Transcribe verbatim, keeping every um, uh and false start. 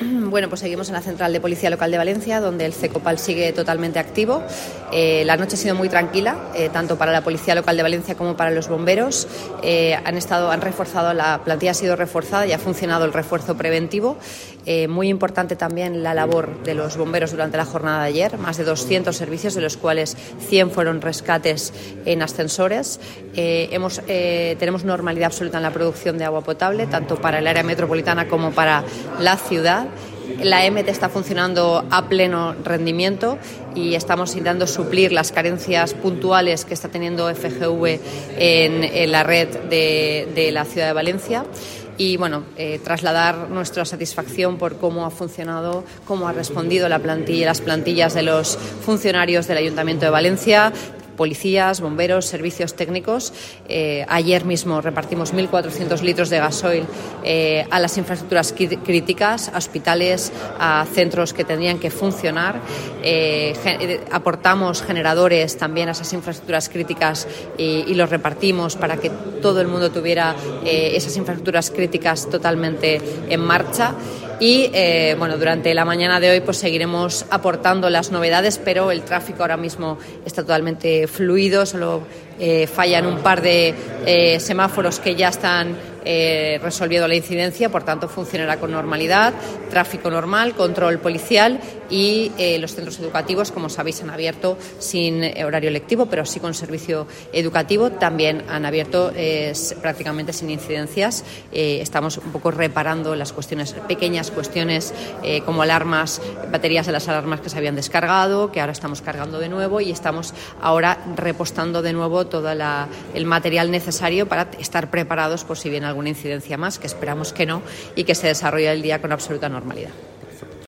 Bueno, pues seguimos en la Central de Policía Local de Valencia, donde el CECOPAL sigue totalmente activo. Eh, la noche ha sido muy tranquila, eh, tanto para la Policía Local de Valencia como para los bomberos. Eh, han estado, han reforzado, la plantilla ha sido reforzada y ha funcionado el refuerzo preventivo. Eh, muy importante también la labor de los bomberos durante la jornada de ayer, más de doscientos servicios, de los cuales cien fueron rescates en ascensores. Eh, hemos, eh, tenemos normalidad absoluta en la producción de agua potable, tanto para el área metropolitana como para la ciudad. La E M T está funcionando a pleno rendimiento y estamos intentando suplir las carencias puntuales que está teniendo F G V en, en la red de, de la ciudad de Valencia. Y bueno, eh, trasladar nuestra satisfacción por cómo ha funcionado, cómo ha respondido la plantilla, las plantillas de los funcionarios del Ayuntamiento de Valencia, policías, bomberos, servicios técnicos. Eh, ayer mismo repartimos mil cuatrocientos litros de gasoil eh, a las infraestructuras críticas, a hospitales, a centros que tendrían que funcionar. Eh, ge- aportamos generadores también a esas infraestructuras críticas y, y los repartimos para que todo el mundo tuviera eh, esas infraestructuras críticas totalmente en marcha. Y eh, bueno, durante la mañana de hoy pues seguiremos aportando las novedades, pero el tráfico ahora mismo está totalmente fluido, solo eh, fallan un par de eh, semáforos que ya están eh, resolviendo la incidencia, por tanto funcionará con normalidad, tráfico normal, control policial y eh, los centros educativos, como sabéis, han abierto sin horario lectivo, pero sí con servicio educativo, también han abierto eh, prácticamente sin incidencias. Eh, estamos un poco reparando las cuestiones, pequeñas cuestiones eh, como alarmas, baterías de las alarmas que se habían descargado, que ahora estamos cargando de nuevo y estamos ahora repostando de nuevo todo la, el material necesario para estar preparados por si viene alguna incidencia más, que esperamos que no, y que se desarrolle el día con absoluta normalidad.